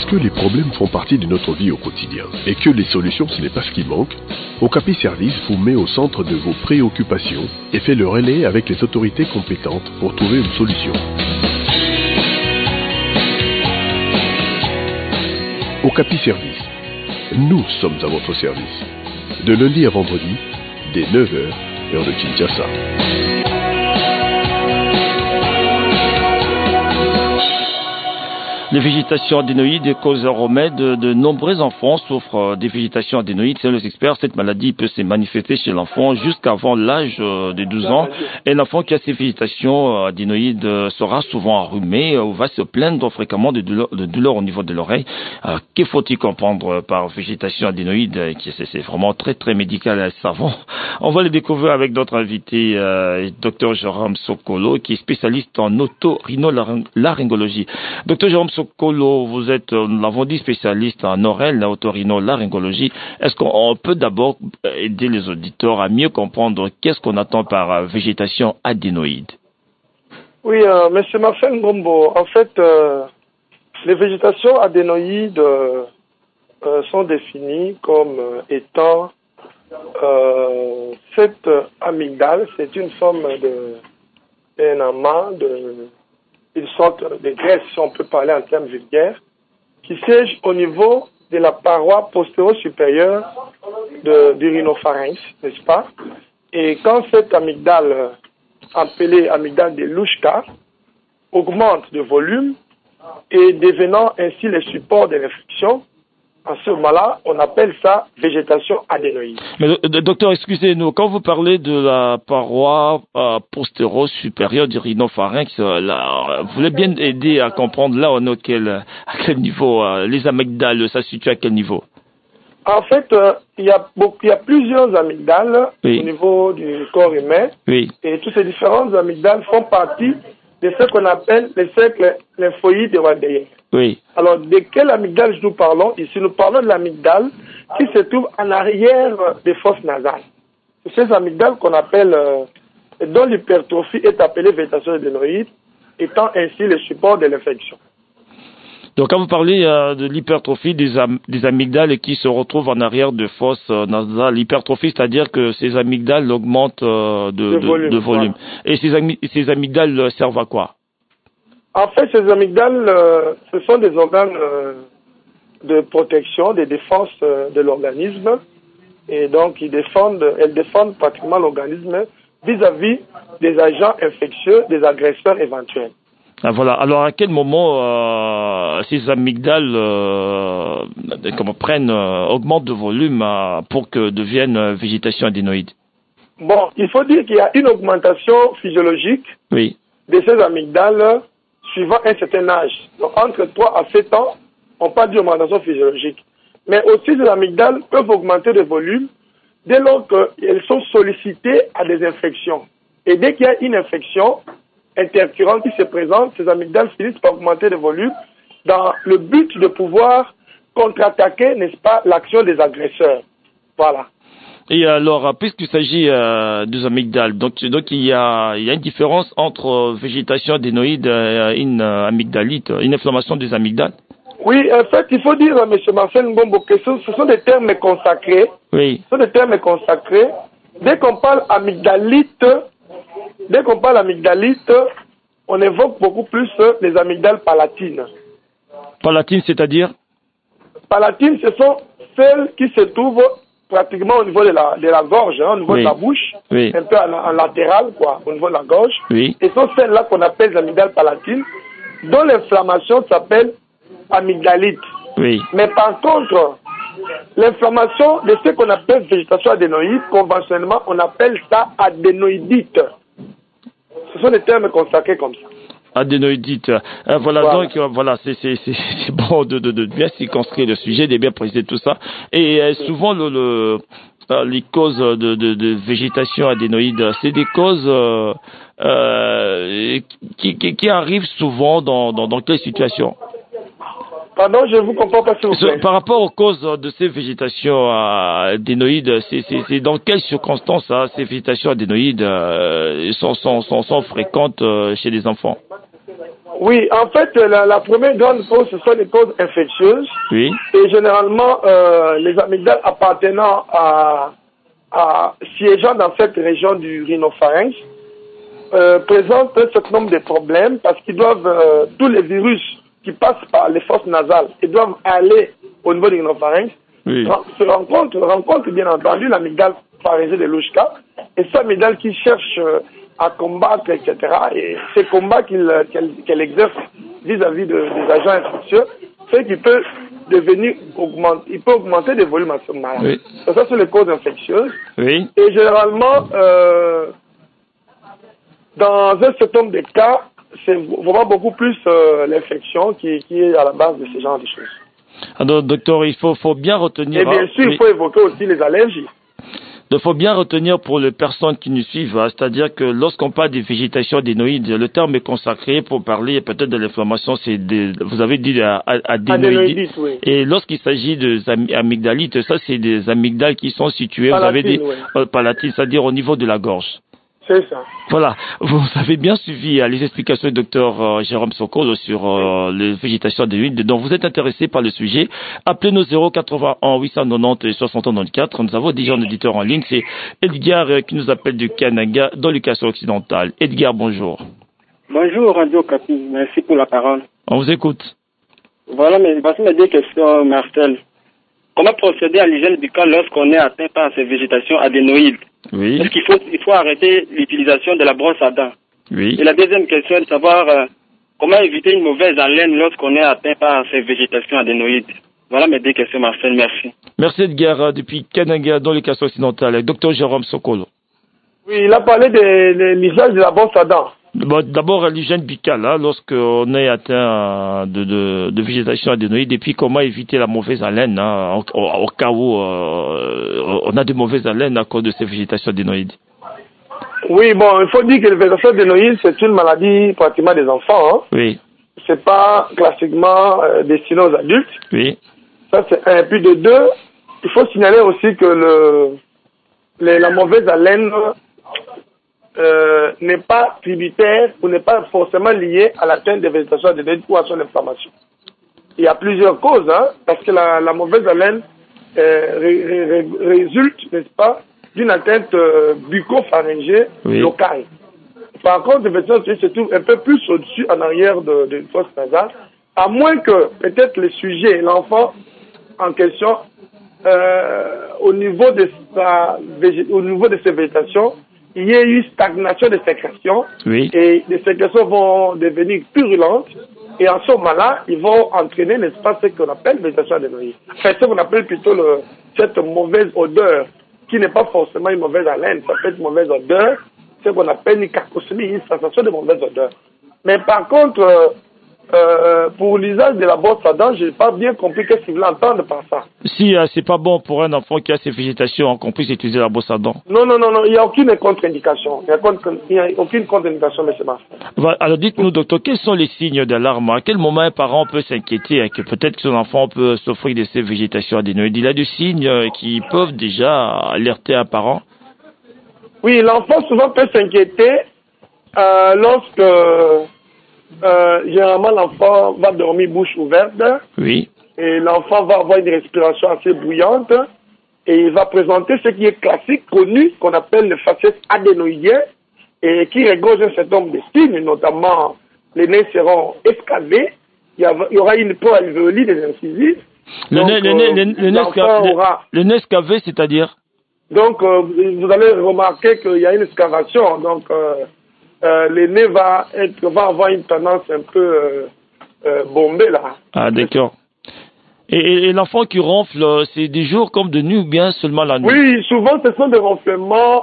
que les problèmes font partie de notre vie au quotidien et que les solutions ce n'est pas ce qui manque, Okapi Service vous met au centre de vos préoccupations et fait le relais avec les autorités compétentes pour trouver une solution. Okapi Service. Nous sommes à votre service. De lundi à vendredi, dès 9h, heure de Kinshasa. Les végétations adénoïdes causent un remède. De nombreux enfants souffrent des végétations adénoïdes. Selon les experts, cette maladie peut se manifester chez l'enfant jusqu'avant l'âge de 12 ans. Et l'enfant qui a ces végétations adénoïdes sera souvent enrhumé ou va se plaindre fréquemment de douleurs au niveau de l'oreille. Que faut-il comprendre par végétation adénoïde? C'est vraiment très très médical et savant. On va le découvrir avec notre invité, Dr Jérôme Sokolo, qui est spécialiste en otorhinolaryngologie. Dr Jérôme Sokolo, vous êtes, nous l'avons dit, spécialiste en oreille, otorhinolaryngologie. Est-ce qu'on peut d'abord aider les auditeurs à mieux comprendre qu'est-ce qu'on attend par végétation adénoïde? Oui, Monsieur Marcel Ngombo, en fait, les végétations adénoïdes sont définies comme étant cette amygdale, c'est une forme d'un amas une sorte de graisse, si on peut parler en termes vulgaires, qui siège au niveau de la paroi postéro-supérieure du rhinopharynx, n'est-ce pas? Et quand cette amygdale, appelée amygdale de Louchka, augmente de volume et devenant ainsi le support de l'infection, en ce moment-là, on appelle ça végétation adénoïde. Mais docteur, excusez-nous, quand vous parlez de la paroi postéro-supérieure du rhinopharynx, vous voulez bien aider à comprendre là on est à quel niveau, les amygdales, ça se situe à quel niveau? En fait, il y a plusieurs amygdales au niveau du corps humain, et toutes ces différentes amygdales font partie de ce qu'on appelle les cercles lymphoïdes rhodéens. Alors, de quelle amygdale nous parlons? Ici, nous parlons de l'amygdale qui se trouve en arrière des fosses nasales. C'est ces amygdales qu'on appelle, dont l'hypertrophie est appelée végétation adénoïde, étant ainsi le support de l'infection. Donc, quand vous parlez de l'hypertrophie des amygdales qui se retrouvent en arrière de fosses nasales, l'hypertrophie, c'est-à-dire que ces amygdales augmentent de volume. Voilà. Et ces amygdales servent à quoi? En fait, ces amygdales, ce sont des organes de protection, de défense de l'organisme. Et donc, elles défendent pratiquement l'organisme vis-à-vis des agents infectieux, des agresseurs éventuels. Ah, voilà. Alors, à quel moment ces amygdales augmentent de volume pour que deviennent végétation adénoïde? Bon, il faut dire qu'il y a une augmentation physiologique de ces amygdales suivant un certain âge. Donc, entre 3 à 7 ans, on parle d'augmentation physiologique. Mais aussi, les amygdales peuvent augmenter de volume dès lors qu'elles sont sollicitées à des infections. Et dès qu'il y a une infection intercurrente qui se présente, ces amygdales finissent par augmenter de volume dans le but de pouvoir contre-attaquer, n'est-ce pas, l'action des agresseurs. Voilà. Et alors, puisqu'il s'agit des amygdales, donc il y a une différence entre végétation adénoïde et une amygdalite, une inflammation des amygdales? Oui, en fait, il faut dire à M. Marcel Ngombo que ce sont des termes consacrés. Ce sont des termes consacrés. Dès qu'on parle amygdalite, on évoque beaucoup plus les amygdales palatines. Palatines, c'est-à-dire? Palatines, ce sont celles qui se trouvent pratiquement au niveau de la gorge, au niveau de la bouche, un peu en latéral, quoi, au niveau de la gorge. Et ce sont celles-là qu'on appelle les amygdales palatines, dont l'inflammation s'appelle amygdalite. Mais par contre, l'inflammation de ce qu'on appelle végétation adénoïde, conventionnellement, on appelle ça adénoïdite. Ce sont des termes consacrés comme ça. Adénoïdite. Donc c'est bon de bien circonscrire le sujet, de bien préciser tout ça. Et souvent les causes de végétation adénoïde, c'est des causes qui arrivent souvent dans quelle situation? Pardon, je ne vous comprends pas, s'il vous plaît. Par rapport aux causes de ces végétations adénoïdes, c'est dans quelles circonstances ces végétations adénoïdes sont fréquentes chez les enfants? Oui, en fait, la première grande cause, ce sont les causes infectieuses. Oui. Et généralement, les amygdales appartenant siégeant dans cette région du rhinopharynx présentent un certain nombre de problèmes parce qu'ils doivent, tous les virus qui passent par les fosses nasales, ils doivent aller au niveau du rhinopharynx. Oui. Se rencontre bien entendu l'amygdale pharyngée de Louchka et cette amygdale qui cherche à combattre, etc. Et ces combats qu'elle exerce vis-à-vis des agents infectieux fait qu'il peut augmenter des volumes à ce moment-là. Oui. Donc ça, c'est les causes infectieuses. Oui. Et généralement, dans un certain nombre de cas, c'est vraiment beaucoup plus l'infection qui est à la base de ce genre de choses. Alors, docteur, il faut bien retenir... Et bien sûr, il faut évoquer aussi les allergies. Il faut bien retenir pour les personnes qui nous suivent, c'est-à-dire que lorsqu'on parle des végétations adénoïdes, le terme est consacré pour parler peut-être de l'inflammation, vous avez dit adénoïdes. Oui. Et lorsqu'il s'agit des amygdalites, ça c'est des amygdales qui sont situées, palatine, vous avez dit, oui. palatine, c'est-à-dire au niveau de la gorge. C'est ça. Voilà, vous avez bien suivi les explications du docteur Jérôme Sokolo sur les végétations adénoïdes, dont vous êtes intéressé par le sujet. Appelez-nous 081 890 60 94. Nous avons déjà un auditeur en ligne, c'est Edgar qui nous appelle du Canada dans l'éducation occidentale. Edgar, bonjour. Bonjour Radio Capi, merci pour la parole. On vous écoute. Voilà, mais voici mes deux questions, Marcel. Comment procéder à l'hygiène buccale lorsqu'on est atteint par ces végétations adénoïdes? Oui. Est-ce qu'il faut arrêter l'utilisation de la brosse à dents? Oui. Et la deuxième question est de savoir comment éviter une mauvaise haleine lorsqu'on est atteint par ces végétations adénoïdes. Voilà mes deux questions, Marcel. Merci. Merci Edgar, depuis Canada dans l'éducation occidentale. Docteur Jérôme Sokolo. Oui, il a parlé de l'usage de la brosse à dents. D'abord, l'hygiène buccale, lorsqu'on est atteint de végétation adénoïde, et puis comment éviter la mauvaise haleine, au cas où on a de mauvaises haleines à cause de ces végétations adénoïdes. Oui, bon, il faut dire que la végétation adénoïde, c'est une maladie pratiquement des enfants. Hein. Oui. C'est pas classiquement destiné aux adultes. Oui. Ça, c'est un. Puis de deux, il faut signaler aussi que la mauvaise haleine n'est pas tributaire ou n'est pas forcément liée à l'atteinte de végétation adénoïde ou à son inflammation. Il y a plusieurs causes, parce que la mauvaise haleine résulte, n'est-ce pas, d'une atteinte bucco-pharyngée locale. Par contre, la végétation adénoïde se trouve un peu plus au-dessus, en arrière de fosse nasale, à moins que peut-être le sujet, l'enfant en question, au niveau de ses végétations, il y a eu stagnation des sécrétions et les sécrétions vont devenir purulentes et en ce moment-là, ils vont entraîner, n'est-ce pas, ce qu'on appelle végétation adénoïde. Enfin, ce qu'on appelle plutôt cette mauvaise odeur qui n'est pas forcément une mauvaise haleine, ça peut être une mauvaise odeur, ce qu'on appelle une cacosmie, une sensation de mauvaise odeur. Mais par contre, pour l'usage de la brosse à dents, je n'ai pas bien compris qu'est-ce qu'ils veulent entendre par ça. Si c'est pas bon pour un enfant qui a ces végétations qu'on puisse utiliser la brosse à dents. Non, il n'y a aucune contre-indication. Il n'y a aucune contre-indication, M. Marcel. Alors dites-nous, docteur, quels sont les signes d'alarme? À quel moment un parent peut s'inquiéter que peut-être que son enfant peut souffrir de ces végétations adénoïdes? Il y a des signes qui peuvent déjà alerter un parent? Oui, l'enfant souvent peut s'inquiéter lorsque généralement l'enfant va dormir bouche ouverte. Oui. Et l'enfant va avoir une respiration assez bouillante et il va présenter ce qui est classique, connu, qu'on appelle le faciès adénoïdien et qui regorge un certain nombre de signes, notamment les nez seront escavés, il y aura une peau alvéoli des incisives. Le nez escavé, c'est-à-dire? Donc, vous allez remarquer qu'il y a une excavation, donc le nez va avoir une tendance un peu bombée là. Ah, d'accord. Et l'enfant qui ronfle, c'est des jours comme de nuit ou bien seulement la nuit? Oui, souvent ce sont des ronflements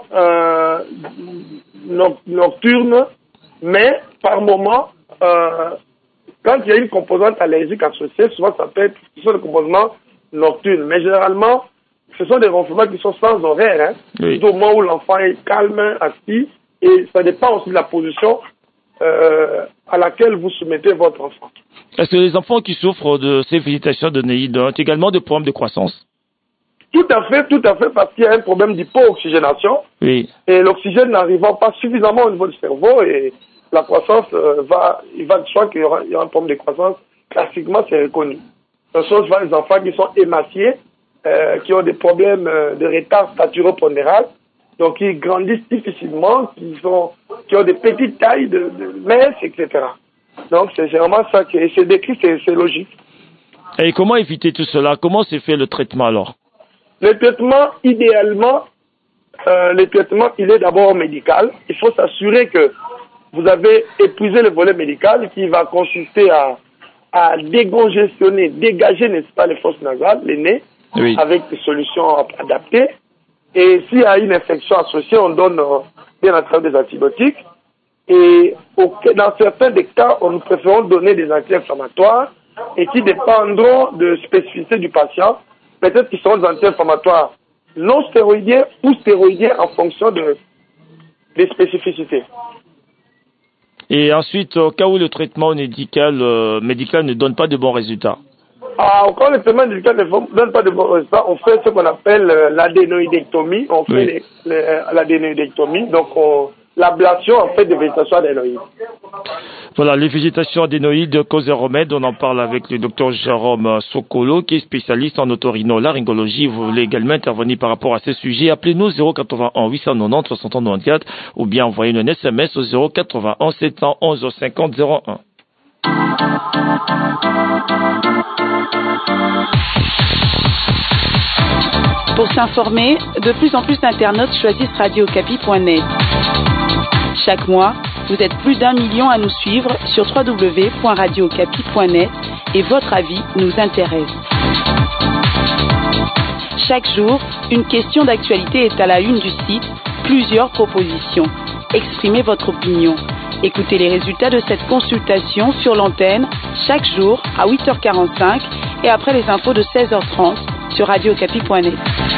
nocturnes, mais par moment, quand il y a une composante allergique associée, souvent ce sont des composantes nocturnes. Mais généralement, ce sont des ronflements qui sont sans horaire, oui. Au moment où l'enfant est calme, assis, et ça dépend aussi de la position à laquelle vous soumettez votre enfant. Est-ce que les enfants qui souffrent de ces végétations adénoïdes ont également des problèmes de croissance? Tout à fait, parce qu'il y a un problème d'hypooxygénation. Oui. Et l'oxygène n'arrivant pas suffisamment au niveau du cerveau et la croissance il va de soi qu'il y aura un problème de croissance. Classiquement, c'est reconnu. Ce sont souvent les enfants qui sont émaciés, qui ont des problèmes de retard staturo-pondéral, donc qui grandissent difficilement, qui ont des petites tailles de minces, etc. Donc c'est vraiment ça qui est décrit, c'est logique. Et comment éviter tout cela? Comment se fait le traitement alors? Le traitement, idéalement, il est d'abord médical. Il faut s'assurer que vous avez épuisé le volet médical qui va consister à dégager, n'est-ce pas, les fosses nasales, les nez, oui, avec des solutions adaptées. Et s'il y a une infection associée, on donne bien entendu des antibiotiques. Et dans certains des cas, nous préférons donner des anti-inflammatoires et qui dépendront de spécificité du patient. Peut-être qu'ils seront des anti-inflammatoires non stéroïdiens ou stéroïdiens en fonction des spécificités. Et ensuite, au cas où le traitement médical ne donne pas de bons résultats? Quand le traitement médical ne donne pas de bons résultats, on fait ce qu'on appelle l'adénoïdectomie. On fait l'adénoïdectomie, donc l'ablation en fait de végétation adénoïde. Voilà, les végétations adénoïdes, cause et remède, on en parle avec le docteur Jérôme Sokolo, qui est spécialiste en otorhinolaryngologie. Vous voulez également intervenir par rapport à ce sujet? Appelez-nous 081 890 6094 ou bien envoyez un SMS au 081 711 50 01. Pour s'informer, de plus en plus d'internautes choisissent radiocapi.net. Chaque mois, vous êtes plus d'1 million à nous suivre sur www.radiocapi.net et votre avis nous intéresse. Chaque jour, une question d'actualité est à la une du site, plusieurs propositions. Exprimez votre opinion. Écoutez les résultats de cette consultation sur l'antenne chaque jour à 8h45 et après les infos de 16h30 sur radiocapi.net.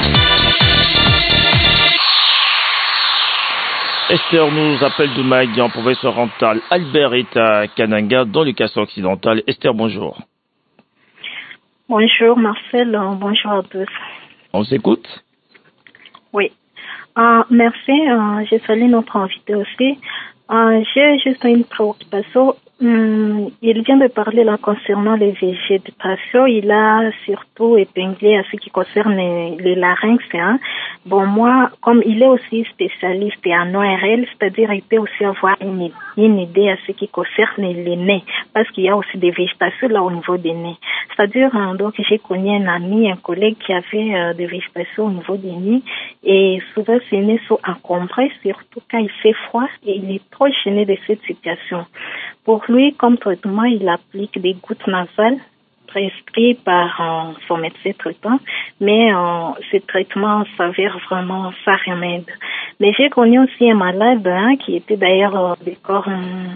Esther nous appelle de Maïga en province orientale. Albert est à Kananga dans le Kassai occidental. Esther, bonjour. Bonjour Marcel, bonjour à tous. On s'écoute? Oui. Merci, je salue notre invité aussi. J'ai juste une préoccupation. Il vient de parler là concernant les végétations. Il a surtout épinglé à ce qui concerne les larynx. Hein. Bon, moi, comme il est aussi spécialiste en ORL, c'est-à-dire il peut aussi avoir une idée à ce qui concerne les nez, parce qu'il y a aussi des végétations là au niveau des nez. C'est-à-dire, donc j'ai connu un ami, un collègue qui avait des végétations au niveau des nez, et souvent ces nez sont encombrés, surtout quand il fait froid, et il est trop gêné de cette situation. Pour lui, comme traitement, il applique des gouttes nasales prescrites par son médecin traitant, mais ce traitement s'avère vraiment sans remède. Mais j'ai connu aussi un malade qui était d'ailleurs des corps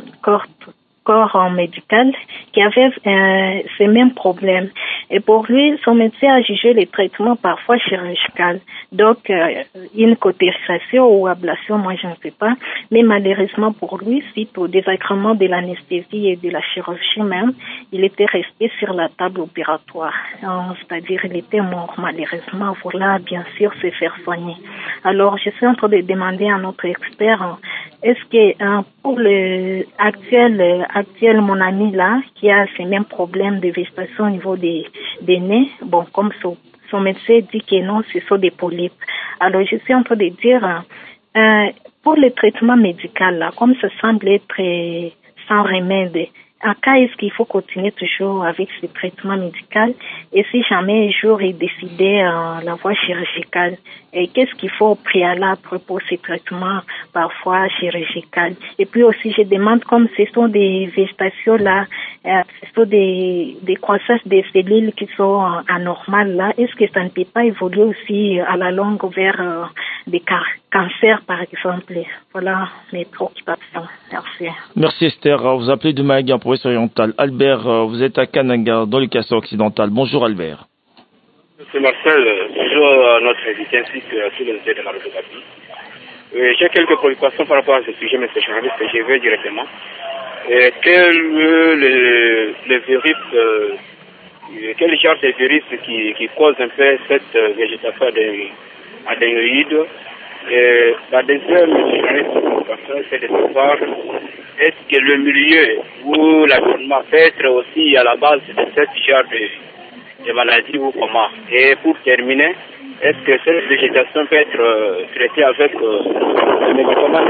médical qui avait ces mêmes problèmes. Et pour lui, son médecin a jugé les traitements parfois chirurgicaux. Donc, une cautérisation ou ablation, moi je ne sais pas. Mais malheureusement pour lui, suite au désagrément de l'anesthésie et de la chirurgie même, il était resté sur la table opératoire. C'est-à-dire, il était mort malheureusement. Voilà, bien sûr, se faire soigner. Alors, je suis en train de demander à notre expert, est-ce que pour le actuel mon ami là, qui a ces mêmes problèmes de végétation au niveau des nez, bon, comme son médecin dit que non, ce sont des polypes. Alors, je suis en train de dire, pour le traitement médical là, comme ça semble être sans remède, en cas est-ce qu'il faut continuer toujours avec ce traitement médical, et si jamais un jour il décidait la voie chirurgicale, et qu'est-ce qu'il faut au préalable pour ces traitements parfois chirurgicaux. Et puis aussi je demande, comme ce sont des végétations là, ce sont des croissances des cellules qui sont anormales là, est-ce que ça ne peut pas évoluer aussi à la longue vers des cancers par exemple? Voilà mes préoccupations. Merci. Merci Esther. Vous appelez de Maïga en province orientale. Albert, vous êtes à Kananga dans le Kassai occidental. Bonjour Albert. Monsieur Marcel, bonjour à notre invité ainsi que à tous les invités de la radiographie. J'ai quelques préoccupations par rapport à ce sujet, monsieur journaliste, que je vais directement. Les virus, quel genre de virus qui cause un peu cette végétation adénoïde? Et la deuxième question, c'est de savoir est-ce que le milieu où l'environnement peut être aussi à la base de ce genre de maladie ou comment. Et pour terminer, est-ce que cette végétation peut être traitée avec des médicaments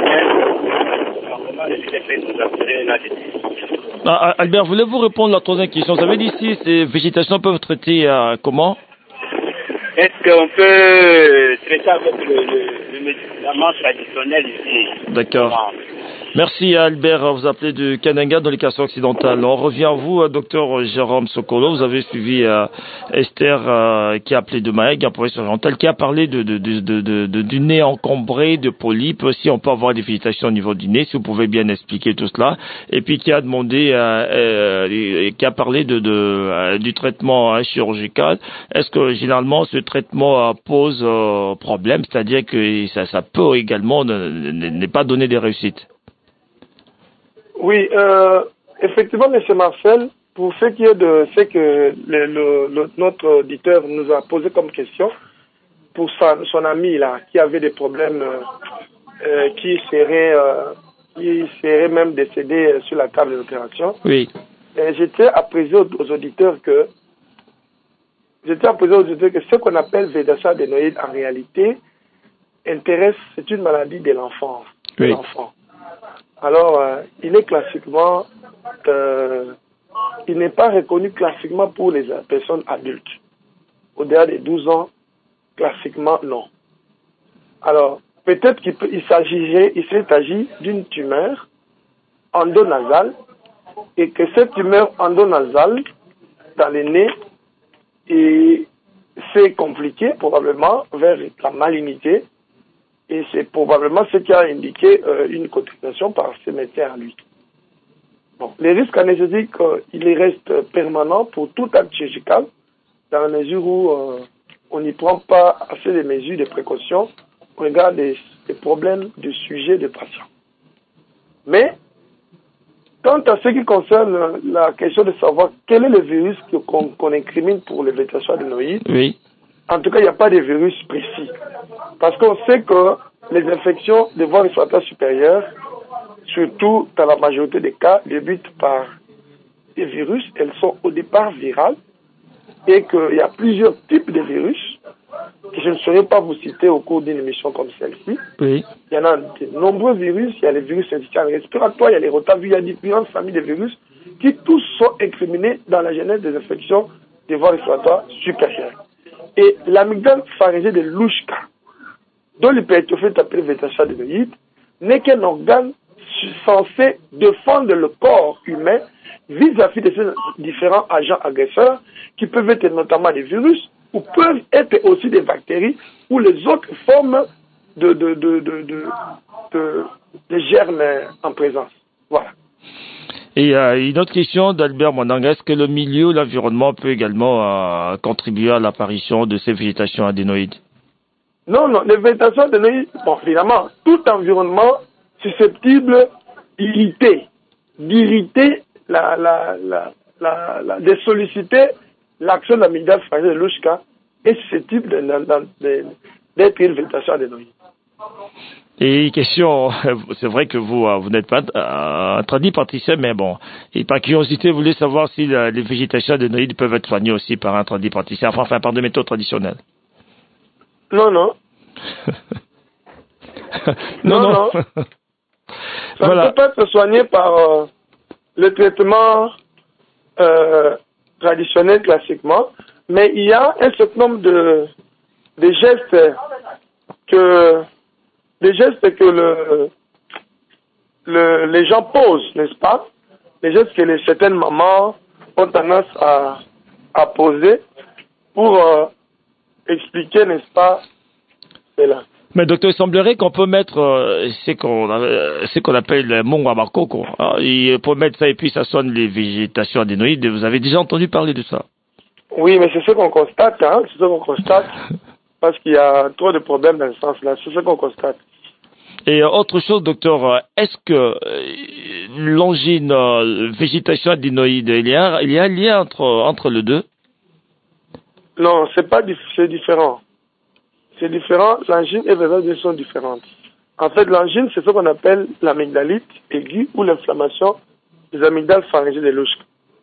Albert, voulez-vous répondre à la troisième question? Vous avez dit si ces végétations peuvent traiter comment? Est-ce qu'on peut traiter avec le médicament traditionnel ici? D'accord. Merci Albert, vous appelez de Kananga dans les Kassai occidentales. On revient à vous, docteur Jérôme Sokolo. Vous avez suivi Esther qui a appelé de Maïg, en province orientale, qui a parlé du nez encombré, de polypes. Si on peut avoir des végétations au niveau du nez, si vous pouvez bien expliquer tout cela. Et puis qui a demandé, qui a parlé du traitement chirurgical. Est-ce que généralement ce traitement pose problème, c'est-à-dire que ça peut également ne pas donner des réussites? Oui, effectivement, M. Marcel, pour ce qui est de ce que notre auditeur nous a posé comme question, pour son ami là, qui avait des problèmes, qui serait même décédé sur la table de l'opération. Oui. J'étais à préciser aux auditeurs que ce qu'on appelle végétation adénoïde en réalité c'est une maladie de l'enfant. Oui. Alors, il est classiquement, il n'est pas reconnu classiquement pour les personnes adultes. Au-delà des 12 ans, classiquement, non. Alors, peut-être il s'agit d'une tumeur endonasale et que cette tumeur endonasale dans le nez, c'est compliqué probablement vers la malignité. Et c'est probablement ce qui a indiqué une contamination par ce médecin à lui. Bon, les risques anesthésiques, il reste permanent pour tout acte chirurgical, dans la mesure où on n'y prend pas assez de mesures de précaution au regard des problèmes du sujet de patient. Mais, quant à ce qui concerne la question de savoir quel est le virus qu'on incrimine pour les végétations adénoïdes, oui. En tout cas, il n'y a pas de virus précis. Parce qu'on sait que les infections des voies respiratoires supérieures, surtout dans la majorité des cas, débutent par des virus. Elles sont au départ virales et qu'il y a plusieurs types de virus que je ne saurais pas vous citer au cours d'une émission comme celle-ci. Oui. Il y en a de nombreux virus. Il y a les virus intestinaux respiratoires, il y a les rotavirus, il y a différentes familles de virus qui tous sont incriminés dans la genèse des infections des voies respiratoires supérieures. Et l'amygdale pharyngée de Louchka, dont l'hypertrophie est appelée végétation adénoïde, n'est qu'un organe censé défendre le corps humain vis-à-vis de ces différents agents agresseurs qui peuvent être notamment des virus ou peuvent être aussi des bactéries ou les autres formes de germes en présence. Voilà. Et une autre question d'Albert Mwandanga, est-ce que le milieu, l'environnement peut également contribuer à l'apparition de ces végétations adénoïdes? Non, les végétations adénoïdes, bon, évidemment, tout environnement susceptible d'irriter, de solliciter l'action de l'amygdale pharyngée de Louchka est susceptible d'être une végétation adénoïde. Et question, c'est vrai que vous n'êtes pas un tradipraticien, mais bon, et par curiosité, vous voulez savoir si les végétations adénoïdes peuvent être soignées aussi par un tradipraticien, enfin par des méthodes traditionnelles. Non. non. Ça voilà. Ne peut pas être soigné par le traitement traditionnel classiquement, mais il y a un certain nombre de gestes que les gens posent, n'est-ce pas? Les gestes que certaines mamans ont tendance à poser pour expliquer, n'est-ce pas, cela. Mais docteur, il semblerait qu'on peut mettre ce qu'on appelle le mongwamakoko. Il peut mettre ça et puis ça soigne les végétations adénoïdes. Vous avez déjà entendu parler de ça? Oui, mais c'est ce qu'on constate, c'est ce qu'on constate. Parce qu'il y a trop de problèmes dans ce sens-là. C'est ce qu'on constate. Et autre chose, docteur, est-ce que l'angine, végétation adénoïde, il y a un lien entre les deux? Non, c'est différent. c'est différent. L'angine et VVS sont différentes. En fait, l'angine, c'est ce qu'on appelle l'amygdalite aiguë ou l'inflammation des amygdales pharyngées de l'usque.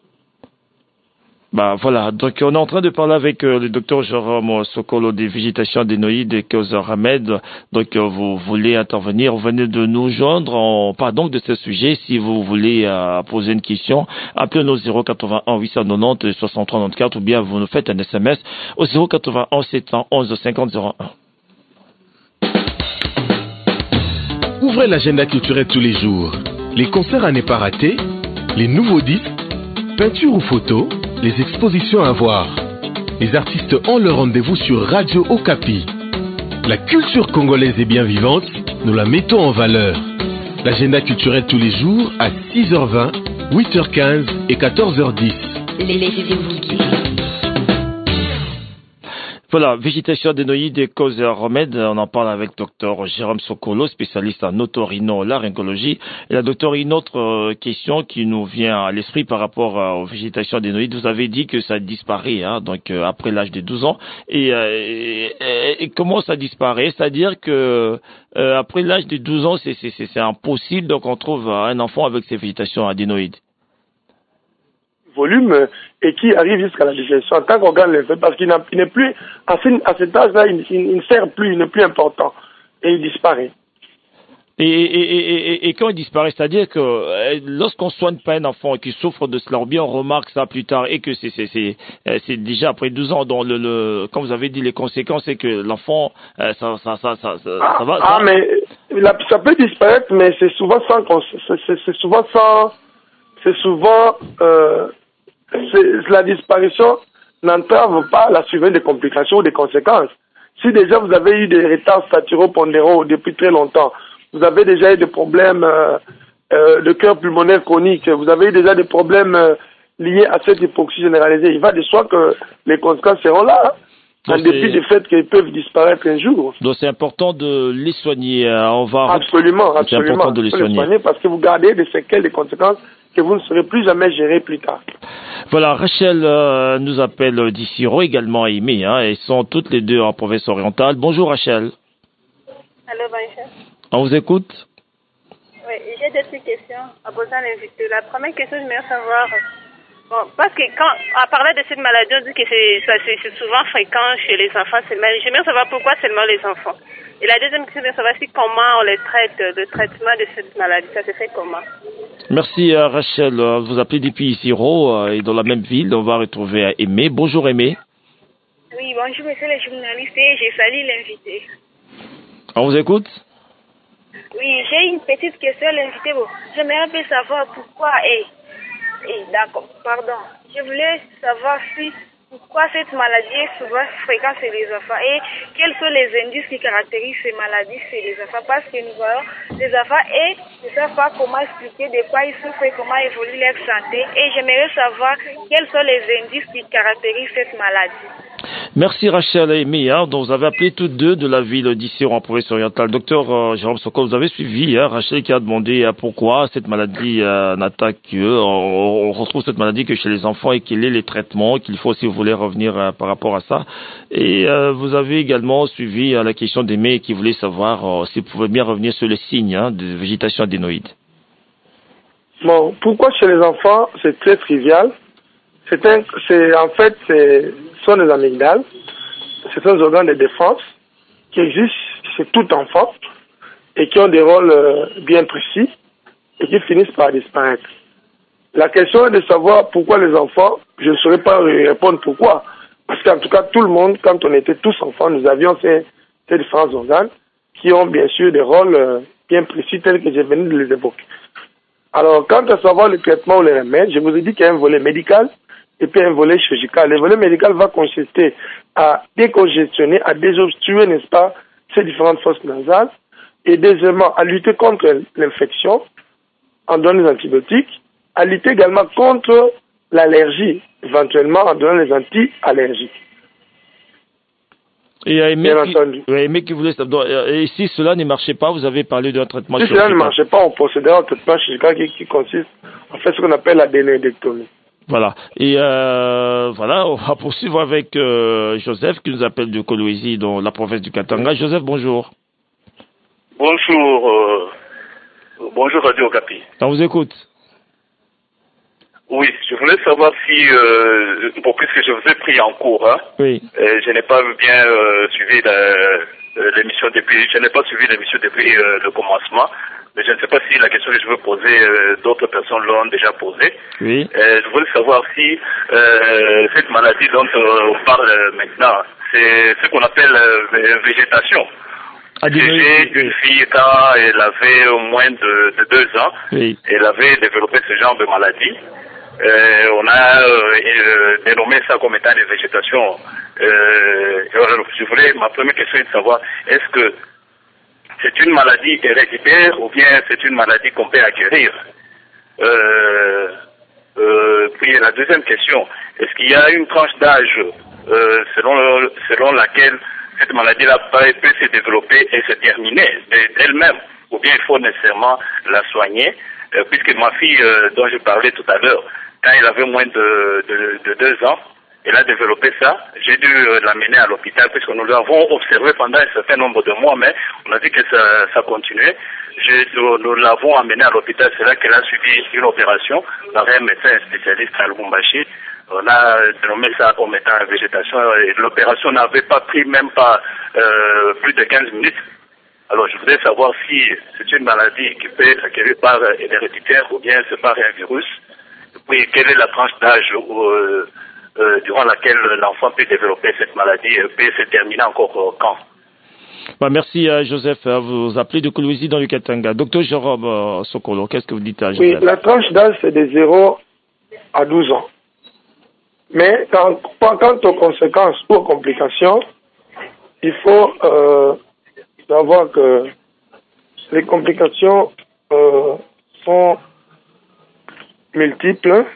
Voilà, donc on est en train de parler avec le docteur Jérôme Sokolo des végétations adénoïdes et causes remèdes. Donc vous voulez intervenir, vous venez de nous joindre. On parle donc de ce sujet. Si vous voulez poser une question, appelez-nous au 081 890 63 94 ou bien vous nous faites un SMS au 081 711 50 01. Ouvrez l'agenda culturel tous les jours. Les concerts à ne pas rater, les nouveaux disques, peintures ou photos, les expositions à voir. Les artistes ont leur rendez-vous sur Radio Okapi. La culture congolaise est bien vivante, nous la mettons en valeur. L'agenda culturel tous les jours à 6h20, 8h15 et 14h10. Laissez-vous guider. Voilà, végétation adénoïde et causes et remèdes. On en parle avec Dr Jérôme Sokolo, spécialiste en otorhinolaryngologie. Et là, docteur, une autre question qui nous vient à l'esprit par rapport aux végétations adénoïdes. Vous avez dit que ça disparaît, donc après l'âge de 12 ans. Et comment ça disparaît? C'est-à-dire que après l'âge de 12 ans, c'est impossible. Donc on trouve un enfant avec ces végétations adénoïdes. Volume et qui arrive jusqu'à la digestion en tant qu'organe lymphatique parce qu'il n'est plus à cet âge-là, il ne sert plus, il n'est plus important et il disparaît. Et quand il disparaît, c'est-à-dire que lorsqu'on soigne pas un enfant qui souffre de cela, ou bien on remarque ça plus tard et que c'est déjà après 12 ans, dont quand vous avez dit les conséquences, c'est que l'enfant ça va. Mais ça peut disparaître, mais c'est souvent la disparition n'entrave pas la survenue des complications ou des conséquences. Si déjà vous avez eu des retards staturo-pondéraux depuis très longtemps, vous avez déjà eu des problèmes de cœur pulmonaire chronique, vous avez eu déjà des problèmes liés à cette hypoxie généralisée, il va de soi que les conséquences seront là, en dépit du fait qu'ils peuvent disparaître un jour. Donc c'est important de les soigner. Absolument. C'est important de les soigner parce que vous gardez des séquelles, des conséquences que vous ne saurez plus jamais gérer plus tard. Voilà, Rachel nous appelle d'Issiro, également Aimé, elles sont toutes les deux en province orientale. Bonjour Rachel. Allô, bonjour. On vous écoute. Oui, j'ai deux petites questions à poser à l'invité. La première question, je voudrais savoir, parce que quand on parlait de cette maladie, on dit que c'est souvent fréquent chez les enfants seulement. J'aimerais savoir pourquoi seulement les enfants. Et la deuxième question, je voudrais savoir comment on les traite, le traitement de cette maladie, ça se fait comment? Merci Rachel, vous appelez depuis Issiro et dans la même ville, on va retrouver Aimé. Bonjour Aimé. Oui, bonjour monsieur le journaliste et je salue l'invité. On vous écoute? Oui, j'ai une petite question à l'invité. J'aimerais bien savoir pourquoi d'accord, pardon. Je voulais savoir pourquoi cette maladie est souvent fréquente chez les enfants et quels sont les indices qui caractérisent ces maladies chez les enfants, parce que nous voyons les enfants et ne savent pas comment expliquer de quoi ils souffrent et comment évolue leur santé, et j'aimerais savoir quels sont les indices qui caractérisent cette maladie. Merci Rachel et Aimé, dont vous avez appelé toutes deux de la ville d'Issiro en province orientale. Docteur Jérôme Sokolo, vous avez suivi Rachel qui a demandé pourquoi cette maladie n'attaque qu'eux. On retrouve cette maladie que chez les enfants et quels sont les traitements qu'il faut si vous voulez revenir par rapport à ça. Et vous avez également suivi la question d'Aimé qui voulait savoir si vous pouvez bien revenir sur les signes de végétation adénoïde. Bon, pourquoi chez les enfants c'est très trivial. Ce sont des amygdales, ce sont des organes de défense qui existent chez tout enfant et qui ont des rôles bien précis et qui finissent par disparaître. La question est de savoir pourquoi les enfants, je ne saurais pas répondre pourquoi, parce qu'en tout cas tout le monde, quand on était tous enfants, nous avions ces différents organes qui ont bien sûr des rôles bien précis tels que j'ai venu de les évoquer. Alors quant à savoir le traitement ou les remèdes, je vous ai dit qu'il y a un volet médical et puis un volet chirurgical. Le volet médical va consister à décongestionner, à désobstruer, n'est-ce pas, ces différentes fosses nasales, et deuxièmement, à lutter contre l'infection en donnant des antibiotiques, à lutter également contre l'allergie, éventuellement en donnant les anti-allergiques. Et Aimé qui voulait savoir, et si cela ne marchait pas, vous avez parlé d'un traitement chirurgical. Si cela ne marchait pas, on procédera au traitement chirurgical qui consiste en fait ce qu'on appelle l'adénoïdectomie. Voilà. Et voilà, on va poursuivre avec Joseph qui nous appelle de Kolwezi dans la province du Katanga. Joseph, bonjour. Bonjour. Bonjour Radio Okapi. On vous écoute. Oui, je voulais savoir si, puisque je vous ai pris en cours, hein, oui. Je n'ai pas bien suivi l'émission depuis, je n'ai pas suivi l'émission depuis le commencement, mais je ne sais pas si la question que je veux poser, d'autres personnes l'ont déjà posée. Oui. Je voulais savoir si cette maladie dont on parle maintenant, c'est ce qu'on appelle végétation. J'ai une fille quand elle avait moins de 2 ans, oui. Elle avait développé ce genre de maladie. On a dénommé ça comme état de végétation. Je voulais, ma première question est de savoir, est-ce que c'est une maladie héréditaire ou bien c'est une maladie qu'on peut acquérir? Puis la deuxième question, est-ce qu'il y a une tranche d'âge selon laquelle cette maladie-là peut se développer et se terminer d'elle-même, ou bien il faut nécessairement la soigner, puisque ma fille dont je parlais tout à l'heure, quand elle avait moins de 2 ans, elle a développé ça. J'ai dû l'amener à l'hôpital puisque nous l'avons observé pendant un certain nombre de mois, mais on a dit que ça continuait. Nous l'avons amené à l'hôpital, c'est là qu'elle a suivi une opération par un médecin spécialiste à Lubumbashi. On a dénommé ça comme étant végétation et l'opération n'avait pas pris même pas plus de 15 minutes. Alors je voudrais savoir si c'est une maladie qui peut être acquérie par héréditaire ou bien c'est par un virus. Oui, quelle est la tranche d'âge durant laquelle l'enfant peut développer cette maladie et peut se terminer encore quand? Bah, merci Joseph. Vous appelez de Kolwezi dans le Katanga. Docteur Jérôme Sokolo, qu'est-ce que vous dites à Joseph? Oui, la tranche d'âge c'est de 0 à 12 ans. Mais quant aux conséquences ou aux complications, il faut savoir que les complications sont multiples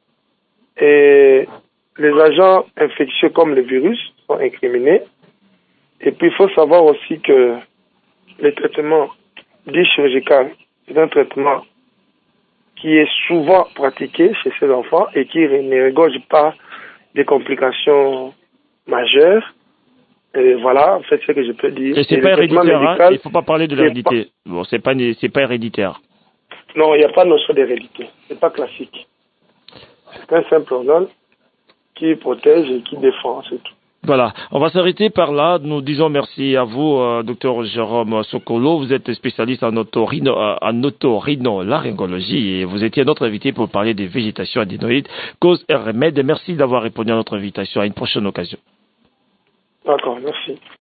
et les agents infectieux comme le virus sont incriminés. Et puis il faut savoir aussi que le traitement dit chirurgical, c'est un traitement qui est souvent pratiqué chez ces enfants et qui ne regorge pas des complications majeures. Et voilà, en fait, ce que je peux dire. Et c'est pas héréditaire, médical, il ne faut pas parler de l'hérédité. Bon, c'est pas héréditaire. Non, il n'y a pas de notion d'hérédité. C'est pas classique. C'est un simple organe qui protège et qui défend, c'est tout. Voilà, on va s'arrêter par là. Nous disons merci à vous, docteur Jérôme Sokolo. Vous êtes spécialiste en otorhinolaryngologie et vous étiez notre invité pour parler des végétations adénoïdes, causes et remèdes. Merci d'avoir répondu à notre invitation. À une prochaine occasion. D'accord, merci.